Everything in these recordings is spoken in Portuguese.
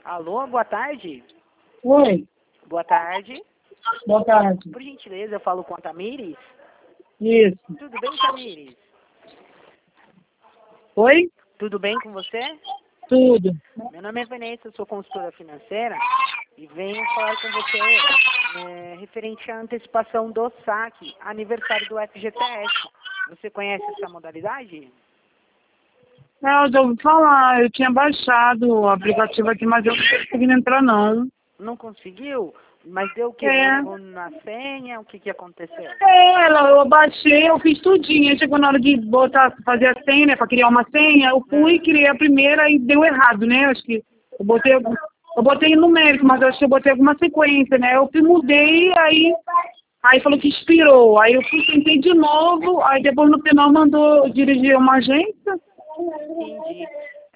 Alô, boa tarde. Oi, Boa tarde. boa tarde. Por gentileza, eu falo com a Tamires. Isso. Tudo bem, Tamires? Oi? Tudo bem com você? Tudo. Meu nome é Vanessa, eu sou consultora financeira e venho falar com você referente à antecipação do saque, aniversário do FGTS. Você conhece essa modalidade? Eu já ouvi falar, eu tinha baixado o aplicativo aqui, mas eu não tô conseguindo entrar não. Não conseguiu? Mas deu o quê? É. Erro na senha? O que aconteceu? Eu baixei, eu fiz tudinho. Aí chegou na hora de fazer a senha, né, pra criar uma senha, eu fui, criei a primeira e deu errado, né? Acho que eu botei numérico, mas acho que eu botei alguma sequência, né? Eu fui, mudei, aí falou que expirou. Aí eu fui, tentei de novo, aí depois no final mandou dirigir uma agência. Entendi.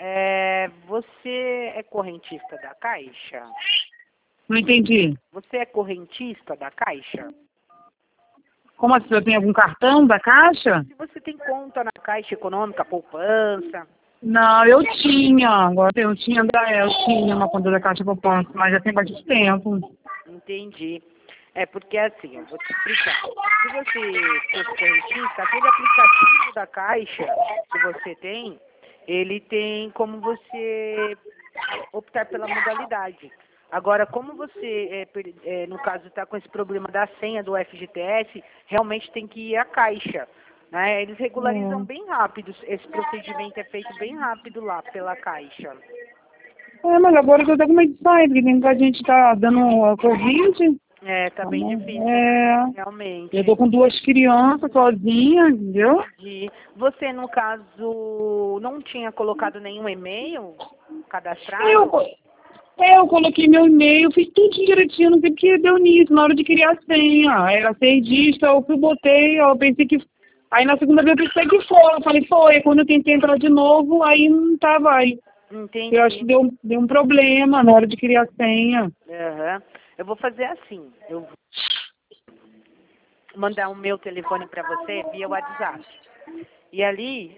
Você é correntista da Caixa? Não entendi. Você é correntista da Caixa? Como assim, eu tenho algum cartão da Caixa? Se você tem conta na Caixa Econômica, poupança? Não, eu tinha, agora eu tinha uma conta da Caixa Poupança, mas já tem bastante tempo. Entendi. É porque assim, eu vou te explicar. Se você fosse correntista, aquele aplicativo da Caixa que você tem, ele tem como você optar pela modalidade. Agora, como você, no caso, está com esse problema da senha do FGTS, realmente tem que ir à Caixa. Né? Eles regularizam bem rápido, esse procedimento é feito bem rápido lá pela Caixa. Mas agora eu tô até com medo de sair, porque tem muita gente tá dando a Covid. Tá bem difícil, realmente. Eu tô com 2 crianças sozinha, entendeu? E você, no caso, não tinha colocado nenhum e-mail cadastrado? Eu coloquei meu e-mail, fiz tudo direitinho, não sei porque deu nisso, na hora de criar a senha. Era 6 dígitos, eu fui, botei, eu pensei que... Aí na segunda vez eu pensei que foi, eu falei, foi. Quando eu tentei entrar de novo, aí não tava aí. Entendi. Eu acho que deu um problema na hora de criar a senha. Uhum. Eu vou fazer assim, eu vou mandar o meu telefone para você via WhatsApp. E ali,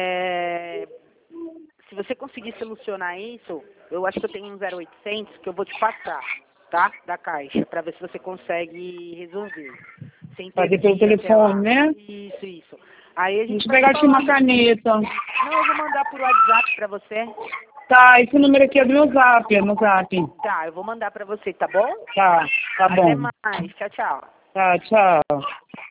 se você conseguir solucionar isso, eu acho que eu tenho um 0800 que eu vou te passar, tá? Da Caixa, para ver se você consegue resolver. Sem ter Fazer que pelo ir até lá. telefone, né? Isso. Aí a gente Deixa eu vai pegar aqui uma falando. caneta. Não, eu vou mandar por WhatsApp para você. Tá, esse número aqui é do meu zap, é no zap. Tá, eu vou mandar para você, tá bom? Tá Até bom. mais. Tchau, tchau. Tá, tchau.